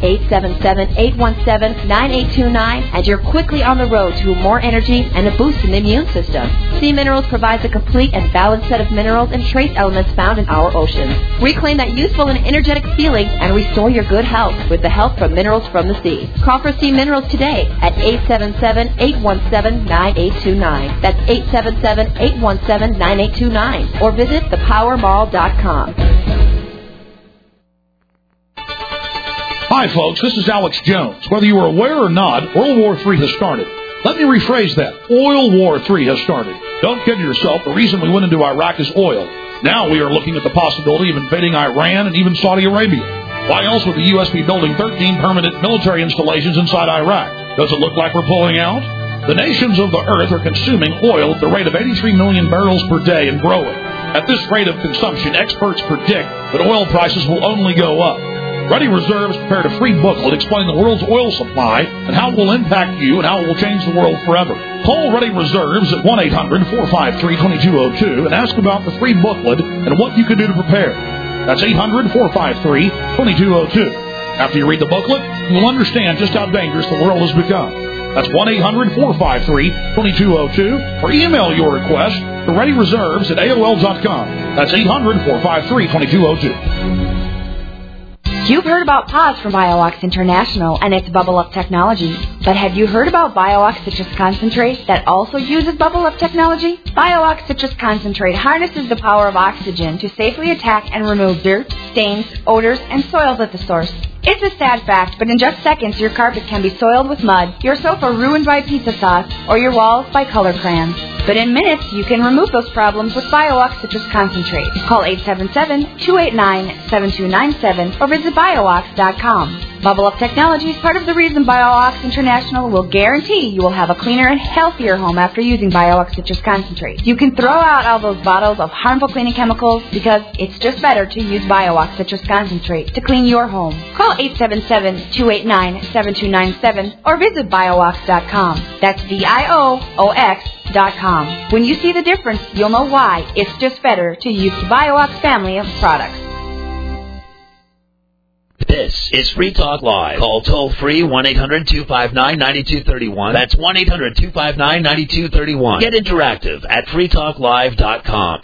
877-817-9829, and you're quickly on the road to more energy and a boost in the immune system. Sea Minerals provides a complete and balanced set of minerals and trace elements found in our oceans. Reclaim that youthful and energetic feeling and restore your good health with the help from Minerals from the Sea. Call for Sea Minerals today at 877-817-9829. That's 877-817-9829. Or visit thepowermall.com. Hi, folks. This is Alex Jones. Whether you are aware or not, World War III has started. Let me rephrase that. Oil War III has started. Don't kid yourself. The reason we went into Iraq is oil. Now we are looking at the possibility of invading Iran and even Saudi Arabia. Why else would the U.S. be building 13 permanent military installations inside Iraq? Does it look like we're pulling out? The nations of the earth are consuming oil at the rate of 83 million barrels per day and growing. At this rate of consumption, experts predict that oil prices will only go up. Ready Reserves prepared a free booklet explaining the world's oil supply and how it will impact you and how it will change the world forever. Call Ready Reserves at 1-800-453-2202 and ask about the free booklet and what you can do to prepare. That's 800-453-2202. After you read the booklet, you will understand just how dangerous the world has become. That's 1-800-453-2202 or email your request to ReadyReserves at AOL.com. That's 800-453-2202. You've heard about PAWS from BioOx International and its Bubble Up technology. But have you heard about BioOx Citrus Concentrate that also uses Bubble Up technology? BioOx Citrus Concentrate harnesses the power of oxygen to safely attack and remove dirt, stains, odors, and soils at the source. It's a sad fact, but in just seconds, your carpet can be soiled with mud, your sofa ruined by pizza sauce, or your walls by color crayons. But in minutes, you can remove those problems with BioOx Citrus Concentrate. Call 877-289-7297 or visit BioOx.com. Bubble Up Technology is part of the reason BioOx International will guarantee you will have a cleaner and healthier home after using BioOx Citrus Concentrate. You can throw out all those bottles of harmful cleaning chemicals because it's just better to use BioOx Citrus Concentrate to clean your home. Call 877-289-7297 or visit BioOx.com. That's BIOOX.com. When you see the difference, you'll know why it's just better to use the BioOx family of products. This is Free Talk Live. Call toll-free 1-800-259-9231. That's 1-800-259-9231. Get interactive at freetalklive.com.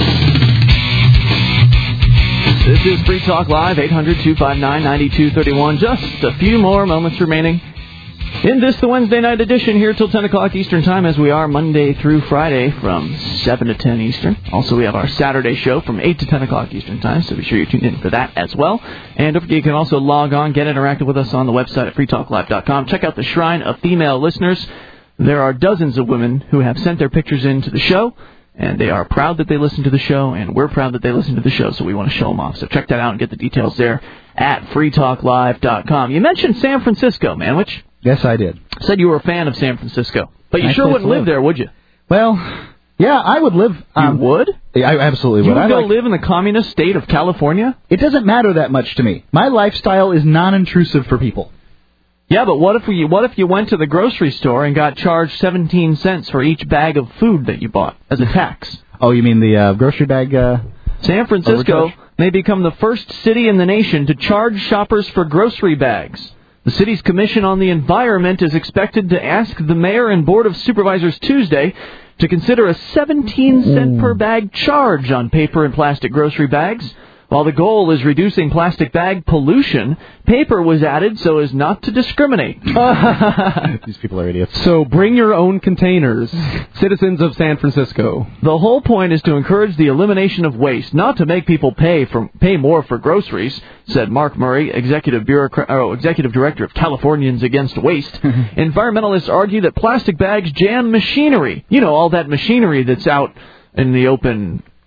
This is Free Talk Live, 800-259-9231. Just a few more moments remaining in this, the Wednesday night edition, here till 10 o'clock Eastern Time, as we are Monday through Friday from 7 to 10 Eastern. Also, we have our Saturday show from 8 to 10 o'clock Eastern Time, so be sure you tune in for that as well. And don't forget, you can also log on, get interactive with us on the website at freetalklive.com. Check out the Shrine of Female Listeners. There are dozens of women who have sent their pictures in to the show, and they are proud that they listen to the show, and we're proud that they listen to the show, so we want to show them off. So check that out and get the details there at freetalklive.com. You mentioned San Francisco, Manwich. Yes, I did. Said you were a fan of San Francisco. But you sure wouldn't live there, would you? Well, yeah, I would live... you would? I absolutely would. You would go live in the communist state of California? It doesn't matter that much to me. My lifestyle is non-intrusive for people. Yeah, but what if you went to the grocery store and got charged 17 cents for each bag of food that you bought as a tax? Oh, you mean the grocery bag... San Francisco may become the first city in the nation to charge shoppers for grocery bags. The city's Commission on the Environment is expected to ask the mayor and board of supervisors Tuesday to consider a 17-cent per bag charge on paper and plastic grocery bags. While the goal is reducing plastic bag pollution, paper was added so as not to discriminate. These people are idiots. So bring your own containers, citizens of San Francisco. The whole point is to encourage the elimination of waste, not to make people pay more for groceries, said Mark Murray, Executive Director of Californians Against Waste. Environmentalists argue that plastic bags jam machinery. You know, all that machinery that's out in the open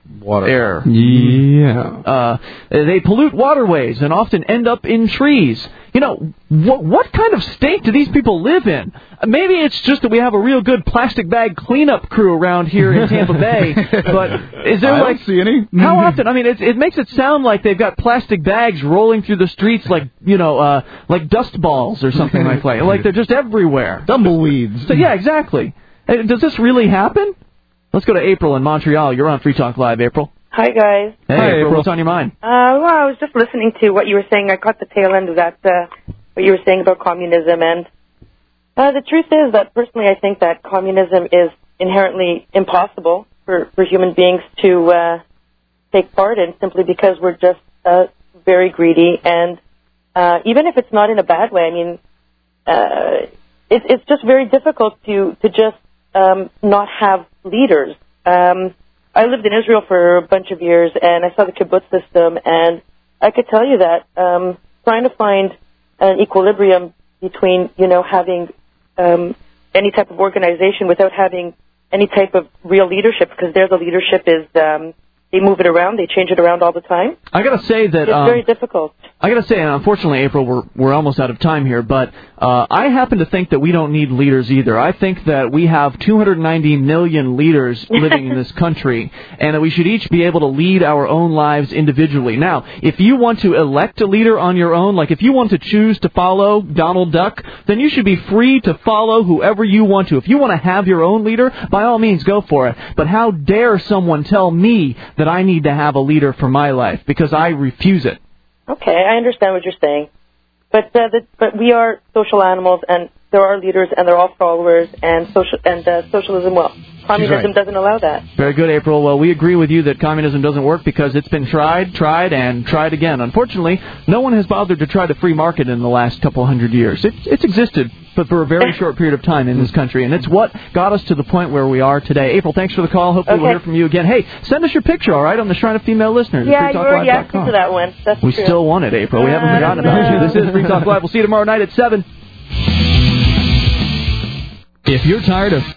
air. Yeah. They pollute waterways and often end up in trees. You know, what kind of state do these people live in? Maybe it's just that we have a real good plastic bag cleanup crew around here in Tampa Bay. But is there I don't see any. How often? I mean, it makes it sound like they've got plastic bags rolling through the streets like, like dust balls or something like that. Like they're just everywhere. Tumbleweeds. So, yeah, exactly. Does this really happen? Let's go to April in Montreal. You're on Free Talk Live, April. Hi, guys. Hey, April. What's on your mind? Well, I was just listening to what you were saying. I caught the tail end of that, what you were saying about communism. And the truth is that, personally, I think that communism is inherently impossible for human beings to take part in, simply because we're just very greedy. And even if it's not in a bad way, I mean, it's just very difficult to just not have leaders. I lived in Israel for a bunch of years, and I saw the kibbutz system, and I could tell you that trying to find an equilibrium between, having any type of organization without having any type of real leadership, because there the leadership is, they move it around, they change it around all the time. I got to say that it's very difficult. I got to say, and unfortunately, April, we're almost out of time here, but I happen to think that we don't need leaders either. I think that we have 290 million leaders living in this country, and that we should each be able to lead our own lives individually. Now, if you want to elect a leader on your own, like if you want to choose to follow Donald Duck, then you should be free to follow whoever you want to. If you want to have your own leader, by all means, go for it. But how dare someone tell me that I need to have a leader for my life, because I refuse it. Okay, I understand what you're saying. But we are social animals, and there are leaders, and they're all followers, and socialism, well, communism doesn't allow that. Very good, April. Well, we agree with you that communism doesn't work because it's been tried, and tried again. Unfortunately, no one has bothered to try the free market in the last couple hundred years. It's existed, but for a very short period of time in this country, and it's what got us to the point where we are today. April, thanks for the call. Hopefully we'll hear from you again. Hey, send us your picture, all right, on the Shrine of Female Listeners. Yeah, you already asked me for that one. That's we true. still want it, April. We haven't forgotten about you. This is Free Talk Live. We'll see you tomorrow night at 7. If you're tired of